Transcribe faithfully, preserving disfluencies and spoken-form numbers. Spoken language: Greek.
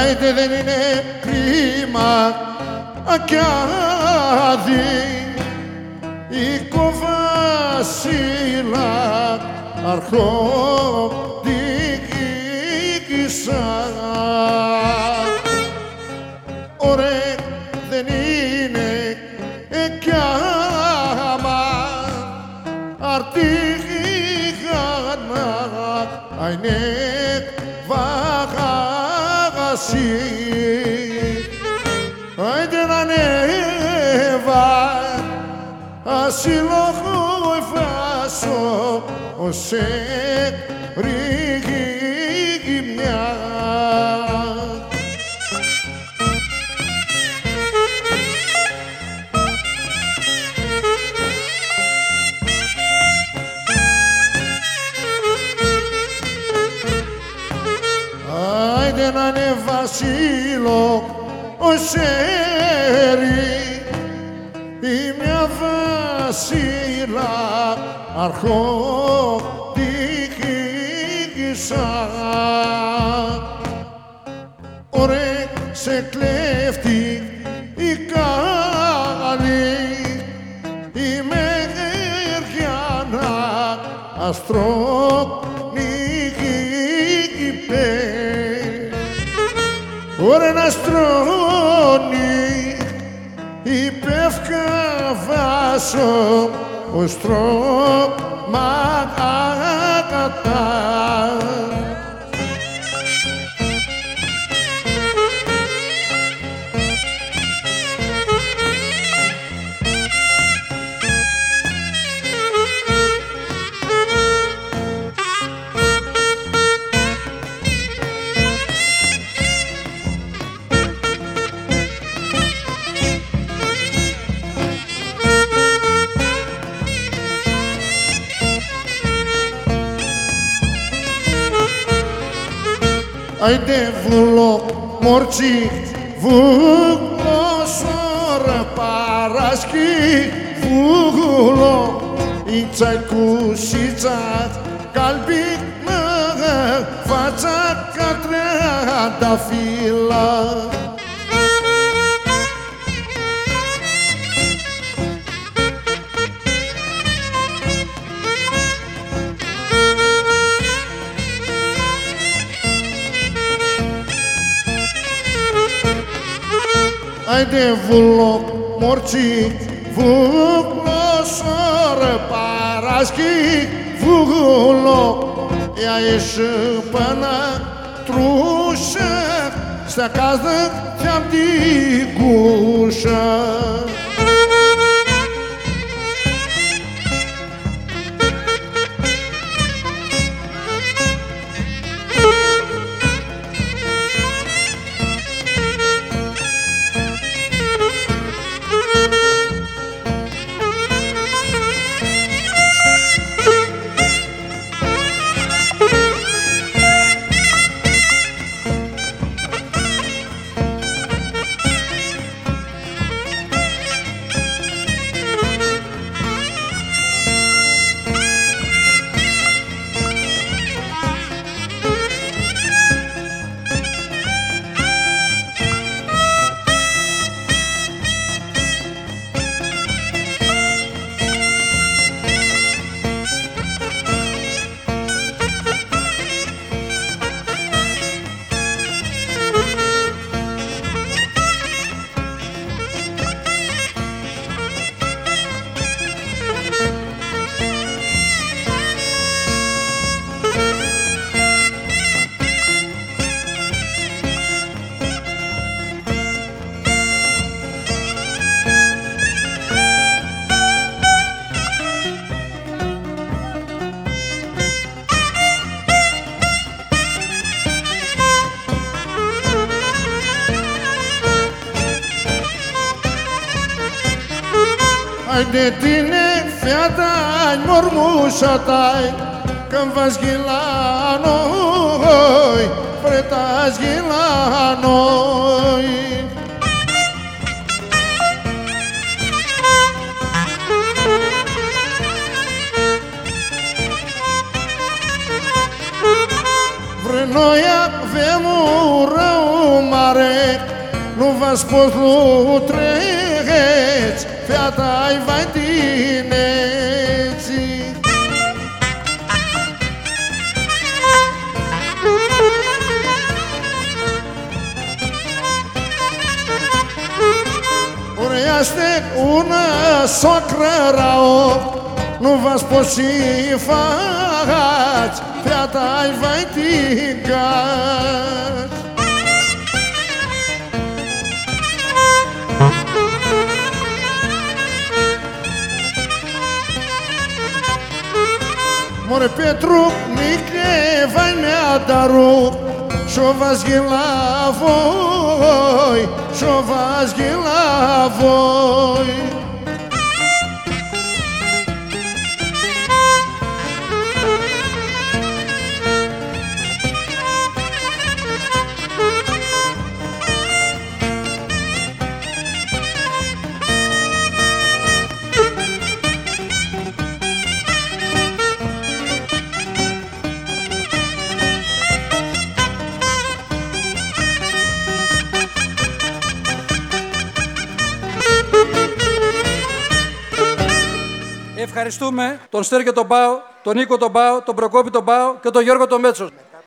άιντε δεν είναι κρίμα κι άδει οικοβάσιλα αρχοντίκησα. Ωραία δεν είναι κι άμα αρτήγανα άινε βαγασί. Άιντε να ανέβα ασύλλογο εφάσω ως ρίγη μια. Άιντε να ανέβα ασύλλογο η μια βασίλα αρχοντίκησα. Ωραία σε κλέφτη η καλή η μεριάνα αστρονίκηπε. Ωραία να στρώνει υπευκαβάσω ως τρομαγατά. Άιντε βουλό μόρτσι βουλό σωρ παρασκή βουλό η τσαϊκούσιτσα καλπί με φάτσα κατρέντα φύλλα. Άιντε βουλό μόρτσι βουλό σωρ παρασκή βουλό για εσύ πανά τρούσα στα κάζα θям την κούσα. Άιντε την εφιάτα μορμούσαται καν βασγυλάνοι πρετάς γυλάνοι. Βρε noia vemură mare, nu vă spus nu treceți, fata-i vai tineții. Ureaște una socră rău, nu vă spus și faci, fata-i vai tigați. More Petru, nici vai mea daru, și-o v-ați la voi, și-o v-ați la voi. Ευχαριστούμε τον Στέργιο τον Πάο, τον Νίκο τον Πάο, τον Προκόπη τον Πάο και τον Γιώργο τον Μέτσο.